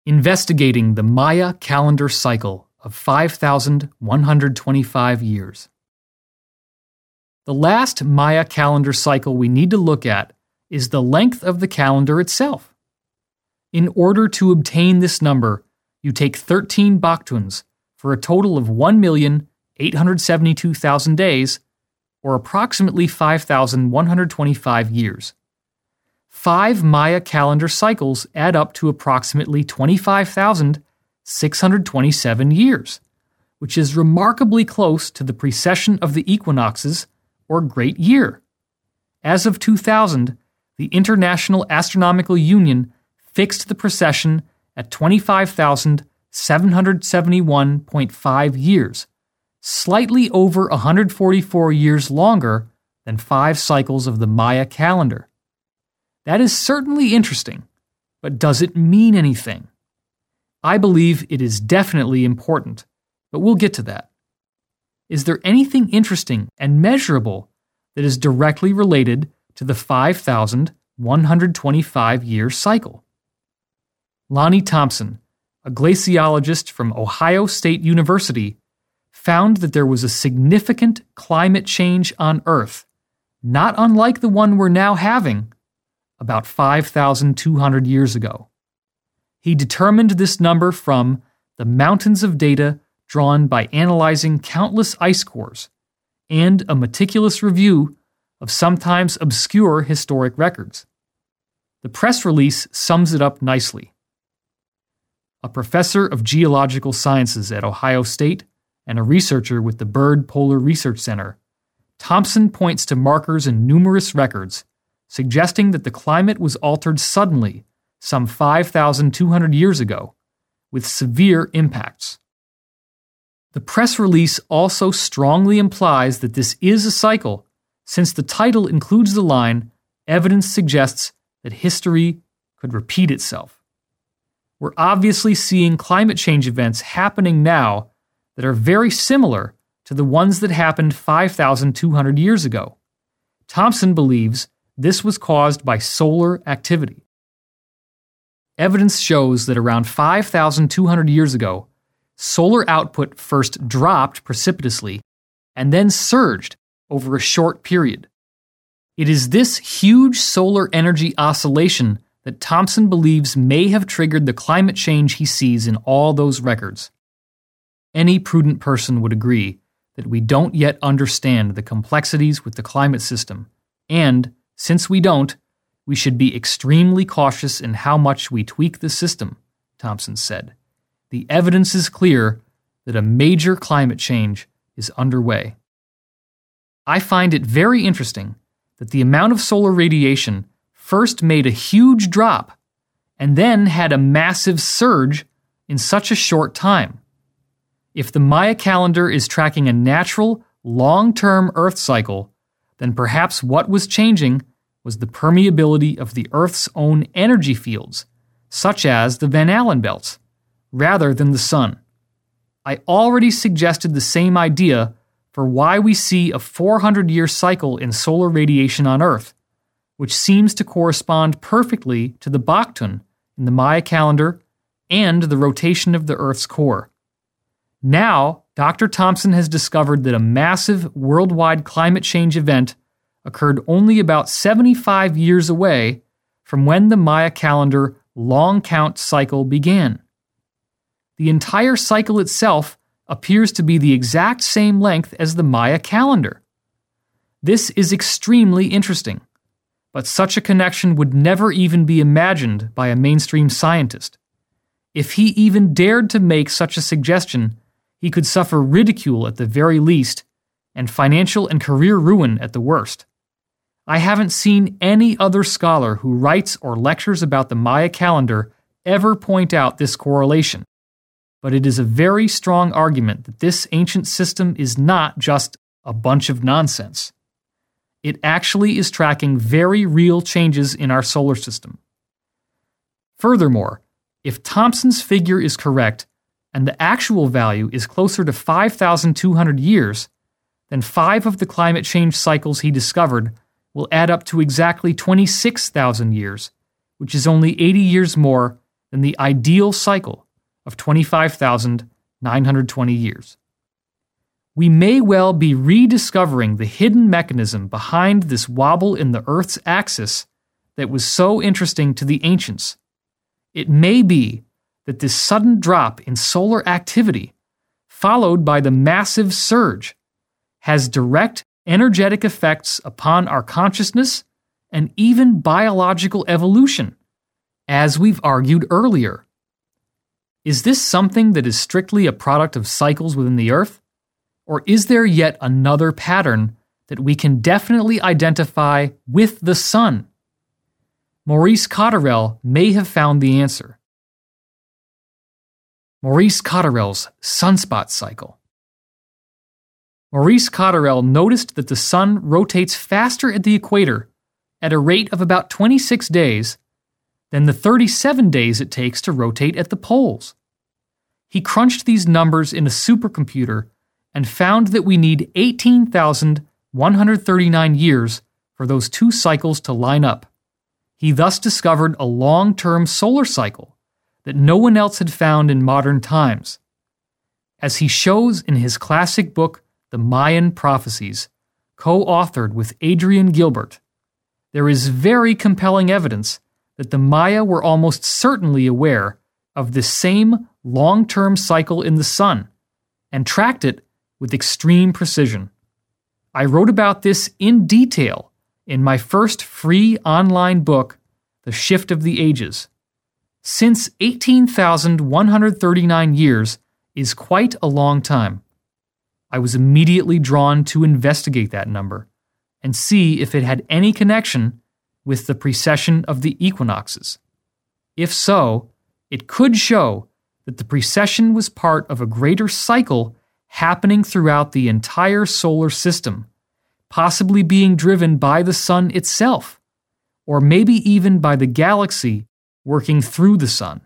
investigating the Maya calendar cycle of 5,125 years. The last Maya calendar cycle we need to look at is the length of the calendar itself. In order to obtain this number, you take 13 baktuns for a total of 1,872,000 days, or approximately 5,125 years. 5 Maya calendar cycles add up to approximately 25,627 years, which is remarkably close to the precession of the equinoxes, or Great Year. As of 2000, the International Astronomical Union fixed the precession at 25,771.5 years, slightly over 144 years longer than 5 cycles of the Maya calendar. That is certainly interesting, but does it mean anything? I believe it is definitely important, but we'll get to that. Is there anything interesting and measurable that is directly related to the 5,125-year cycle? Lonnie Thompson, a glaciologist from Ohio State University, found that there was a significant climate change on Earth, not unlike the one we're now having, about 5,200 years ago. He determined this number from the mountains of data drawn by analyzing countless ice cores and a meticulous review of sometimes obscure historic records. The press release sums it up nicely. A professor of geological sciences at Ohio State and a researcher with the Byrd Polar Research Center, Thompson points to markers in numerous records suggesting that the climate was altered suddenly some 5,200 years ago, with severe impacts. The press release also strongly implies that this is a cycle, since the title includes the line, "Evidence suggests that history could repeat itself." We're obviously seeing climate change events happening now that are very similar to the ones that happened 5,200 years ago. Thompson believes this was caused by solar activity. Evidence shows that around 5,200 years ago, solar output first dropped precipitously and then surged over a short period. It is this huge solar energy oscillation that Thompson believes may have triggered the climate change he sees in all those records. Any prudent person would agree that we don't yet understand the complexities with the climate system, and since we don't, we should be extremely cautious in how much we tweak the system, Thompson said. The evidence is clear that a major climate change is underway. I find it very interesting that the amount of solar radiation first made a huge drop and then had a massive surge in such a short time. If the Maya calendar is tracking a natural, long-term Earth cycle, then perhaps what was changing was the permeability of the Earth's own energy fields, such as the Van Allen belts, rather than the Sun. I already suggested the same idea for why we see a 400-year cycle in solar radiation on Earth, which seems to correspond perfectly to the Baktun in the Maya calendar and the rotation of the Earth's core. Now, Dr. Thompson has discovered that a massive worldwide climate change event occurred only about 75 years away from when the Maya calendar long count cycle began. The entire cycle itself appears to be the exact same length as the Maya calendar. This is extremely interesting, but such a connection would never even be imagined by a mainstream scientist. If he even dared to make such a suggestion, he could suffer ridicule at the very least, and financial and career ruin at the worst. I haven't seen any other scholar who writes or lectures about the Maya calendar ever point out this correlation. But it is a very strong argument that this ancient system is not just a bunch of nonsense. It actually is tracking very real changes in our solar system. Furthermore, if Thompson's figure is correct, and the actual value is closer to 5,200 years, then 5 of the climate change cycles he discovered will add up to exactly 26,000 years, which is only 80 years more than the ideal cycle of 25,920 years. We may well be rediscovering the hidden mechanism behind this wobble in the Earth's axis that was so interesting to the ancients. It may be that this sudden drop in solar activity, followed by the massive surge, has direct energetic effects upon our consciousness and even biological evolution, as we've argued earlier. Is this something that is strictly a product of cycles within the Earth? Or is there yet another pattern that we can definitely identify with the Sun? Maurice Cotterell may have found the answer. Maurice Cotterell's sunspot cycle. Maurice Cotterell noticed that the Sun rotates faster at the equator at a rate of about 26 days than the 37 days it takes to rotate at the poles. He crunched these numbers in a supercomputer and found that we need 18,139 years for those two cycles to line up. He thus discovered a long-term solar cycle that no one else had found in modern times. As he shows in his classic book, The Mayan Prophecies, co-authored with Adrian Gilbert, there is very compelling evidence that the Maya were almost certainly aware of this same long-term cycle in the Sun and tracked it with extreme precision. I wrote about this in detail in my first free online book, The Shift of the Ages. Since 18,139 years is quite a long time, I was immediately drawn to investigate that number and see if it had any connection with the precession of the equinoxes. If so, it could show that the precession was part of a greater cycle happening throughout the entire solar system, possibly being driven by the Sun itself, or maybe even by the galaxy working through the Sun.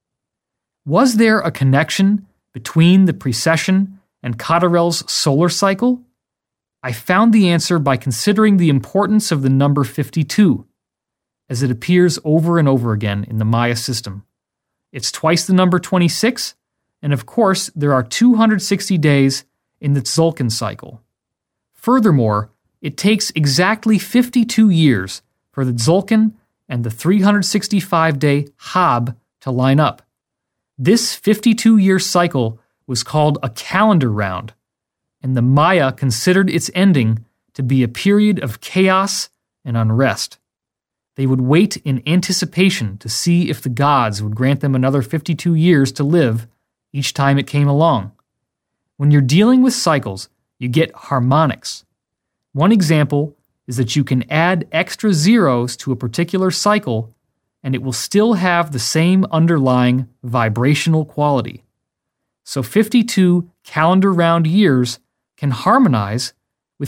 Was there a connection between the precession and Cotterell's solar cycle? I found the answer by considering the importance of the number 52, as it appears over and over again in the Maya system. It's twice the number 26, and of course, there are 260 days in the Tzolk'in cycle. Furthermore, it takes exactly 52 years for the Tzolk'in and the 365-day Hab to line up. This 52-year cycle was called a calendar round, and the Maya considered its ending to be a period of chaos and unrest. They would wait in anticipation to see if the gods would grant them another 52 years to live each time it came along. When you're dealing with cycles, you get harmonics. One example is that you can add extra zeros to a particular cycle and it will still have the same underlying vibrational quality. So 52 calendar round years can harmonize with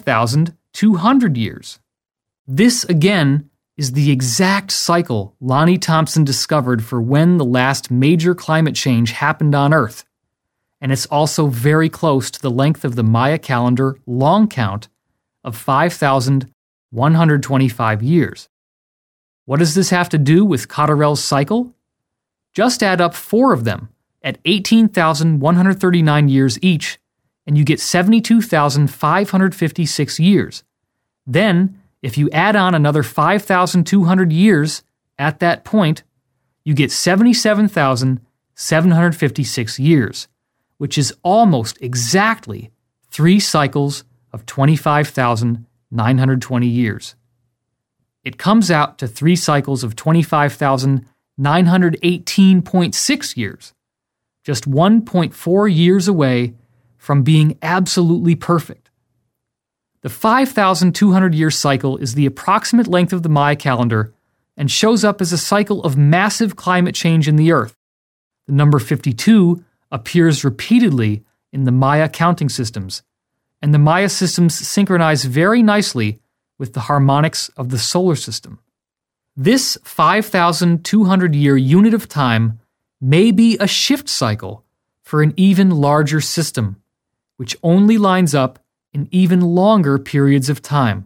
5,200 years. This, again, is the exact cycle Lonnie Thompson discovered for when the last major climate change happened on Earth, and it's also very close to the length of the Maya calendar long count of 5,125 years. What does this have to do with Cotterell's cycle? Just add up 4 of them at 18,139 years each, and you get 72,556 years. Then, if you add on another 5,200 years at that point, you get 77,756 years, which is almost exactly 3 cycles of 25,920 years. It comes out to 3 cycles of 25,918.6 years, just 1.4 years away from being absolutely perfect. The 5,200-year cycle is the approximate length of the Maya calendar and shows up as a cycle of massive climate change in the Earth. The number 52 appears repeatedly in the Maya counting systems, and the Maya systems synchronize very nicely with the harmonics of the solar system. This 5,200-year unit of time may be a shift cycle for an even larger system, which only lines up in even longer periods of time.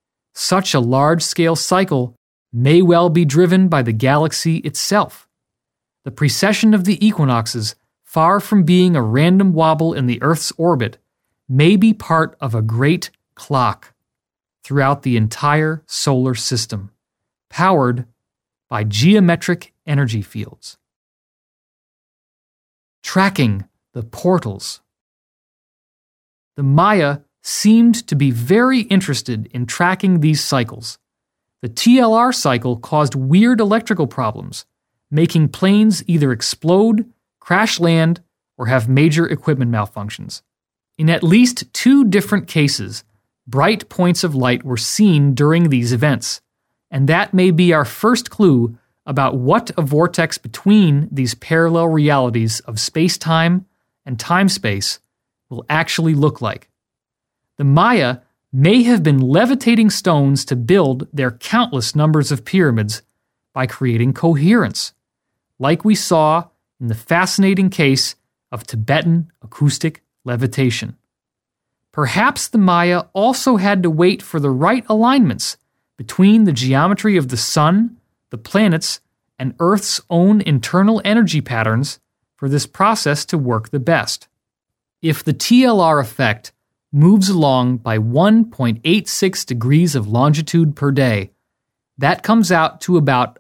Such a large-scale cycle may well be driven by the galaxy itself. the precession of the equinoxes, far from being a random wobble in the Earth's orbit, may be part of a great clock throughout the entire solar system, powered by geometric energy fields. Tracking the portals. The Maya seemed to be very interested in tracking these cycles. The TLR cycle caused weird electrical problems, making planes either explode, crash land, or have major equipment malfunctions. In at least 2 different cases, bright points of light were seen during these events, and that may be our first clue about what a vortex between these parallel realities of space-time and time-space will actually look like. The Maya may have been levitating stones to build their countless numbers of pyramids by creating coherence, like we saw in the fascinating case of Tibetan acoustic levitation. Perhaps the Maya also had to wait for the right alignments between the geometry of the Sun, the planets, and Earth's own internal energy patterns for this process to work the best. If the TLR effect moves along by 1.86 degrees of longitude per day, that comes out to about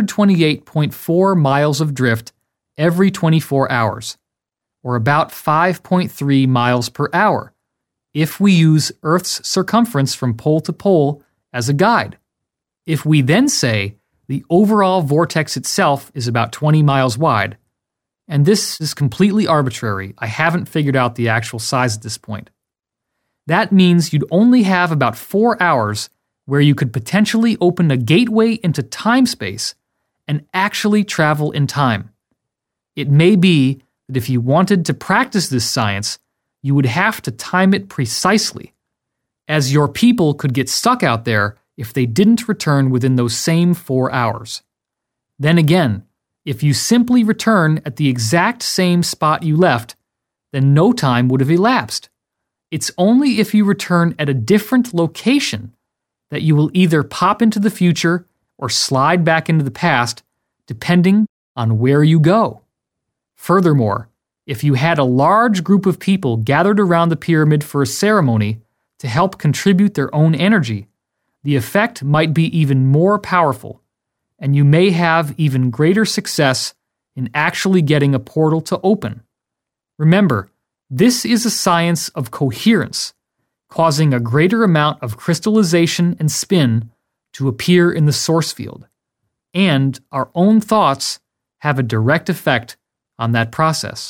128.4 miles of drift every 24 hours, or about 5.3 miles per hour, if we use Earth's circumference from pole to pole as a guide. If we then say the overall vortex itself is about 20 miles wide, and this is completely arbitrary, I haven't figured out the actual size at this point, that means you'd only have about 4 hours where you could potentially open a gateway into time-space and actually travel in time. It may be that if you wanted to practice this science, you would have to time it precisely, as your people could get stuck out there if they didn't return within those same 4 hours. Then again, if you simply return at the exact same spot you left, then no time would have elapsed. It's only if you return at a different location that you will either pop into the future or slide back into the past, depending on where you go. Furthermore, if you had a large group of people gathered around the pyramid for a ceremony to help contribute their own energy, the effect might be even more powerful, and you may have even greater success in actually getting a portal to open. Remember, this is a science of coherence, causing a greater amount of crystallization and spin to appear in the source field, and our own thoughts have a direct effect on that process.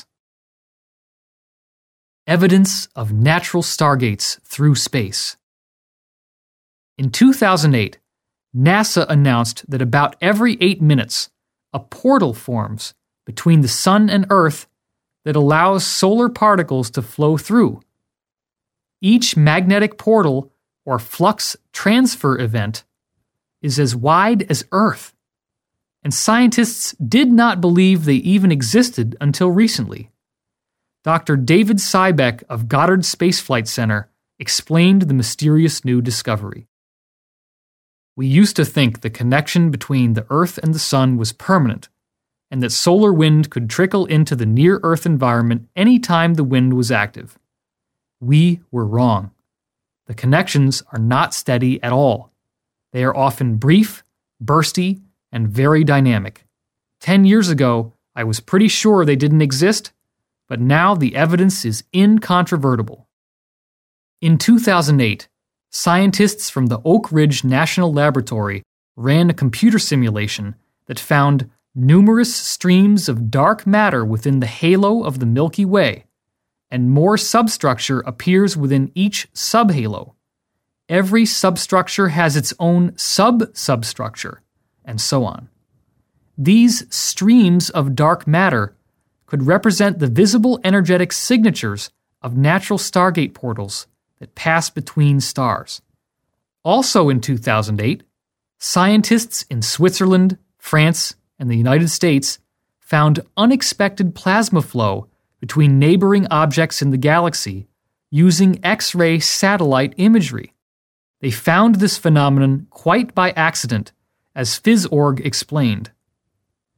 Evidence of natural stargates through space. In 2008, NASA announced that about every 8 minutes, a portal forms between the Sun and Earth that allows solar particles to flow through. Each magnetic portal or flux transfer event is as wide as Earth, and scientists did not believe they even existed until recently. Dr. David Siebeck of Goddard Space Flight Center explained the mysterious new discovery. We used to think the connection between the Earth and the Sun was permanent, and that solar wind could trickle into the near-Earth environment any time the wind was active. We were wrong. The connections are not steady at all. They are often brief, bursty, and very dynamic. 10 years ago, I was pretty sure they didn't exist, but now the evidence is incontrovertible. In 2008, scientists from the Oak Ridge National Laboratory ran a computer simulation that found numerous streams of dark matter within the halo of the Milky Way, and more substructure appears within each subhalo. Every substructure has its own sub-substructure, and so on. These streams of dark matter could represent the visible energetic signatures of natural stargate portals that pass between stars. Also in 2008, scientists in Switzerland, France, and the United States found unexpected plasma flow between neighboring objects in the galaxy using X-ray satellite imagery. They found this phenomenon quite by accident, as PhysOrg explained.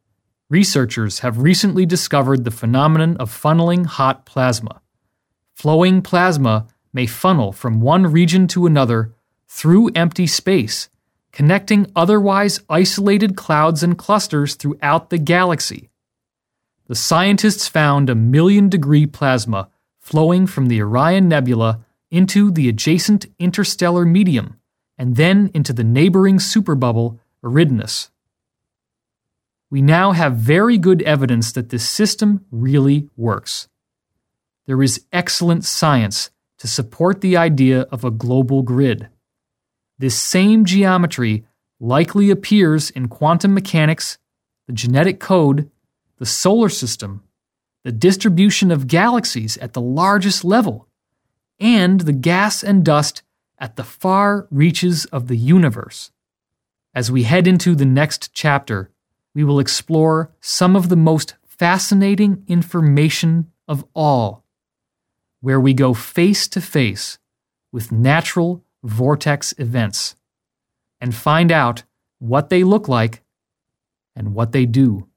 Researchers have recently discovered the phenomenon of funneling hot plasma. Flowing plasma may funnel from one region to another through empty space, connecting otherwise isolated clouds and clusters throughout the galaxy. The scientists found 1 million-degree plasma flowing from the Orion Nebula into the adjacent interstellar medium and then into the neighboring superbubble Eridanus. We now have very good evidence that this system really works. There is excellent science to support the idea of a global grid. This same geometry likely appears in quantum mechanics, the genetic code, the solar system, the distribution of galaxies at the largest level, and the gas and dust at the far reaches of the universe. As we head into the next chapter, we will explore some of the most fascinating information of all, where we go face to face with natural vortex events and find out what they look like and what they do.